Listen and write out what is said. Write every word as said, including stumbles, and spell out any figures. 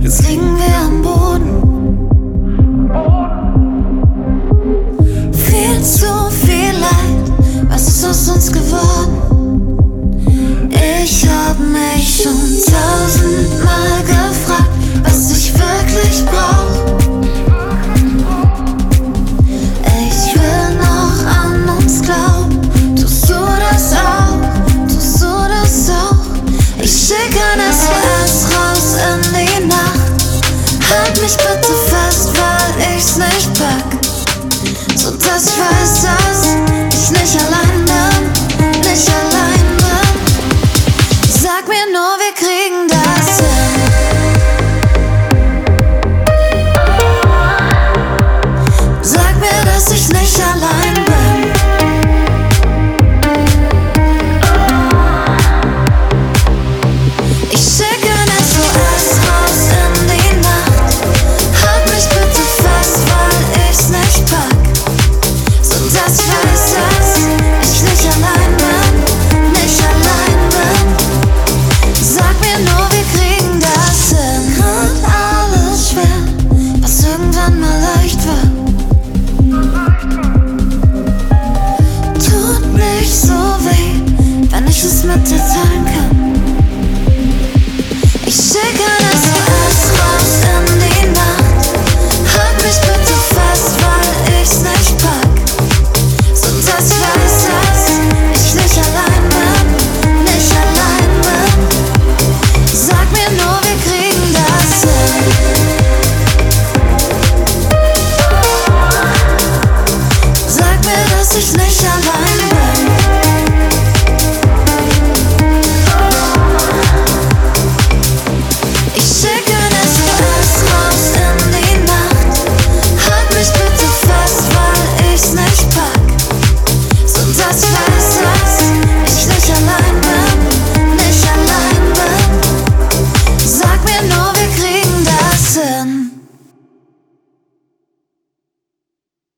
Jetzt liegen wir am Boden. Viel zu viel Leid, was ist aus uns geworden? Ich hab mich schon tausendmal gefragt, was ich wirklich brauch. Ich will noch an uns glauben. Tust du das auch? Tust du das auch? Ich schick ein S O S raus in die Nacht. Halt mich bitte fest, weil ich's nicht pack, so dass ich weiß, dass ich nicht allein bin, nicht allein bin. Sag mir nur, wir kriegen das hin. Sag mir, dass ich nicht allein bin. Ich schicke ein S O S raus in die Nacht. Halt mich bitte fest, weil ich's nicht pack, so dass ich weiß, dass ich nicht allein bin, nicht allein bin. Sag mir nur, wir kriegen das hin. Grad alles schwer, was irgendwann mal leicht war. Tut nicht so weh, wenn ich es mit dir teilen kann. Ich schicke ein S O S raus in die Nacht. Halt mich bitte fest, weil ich's nicht pack, so dass ich weiß, dass ich nicht allein bin, nicht allein bin. Sag mir nur, wir kriegen das hin. Sag mir, dass ich nicht allein bin.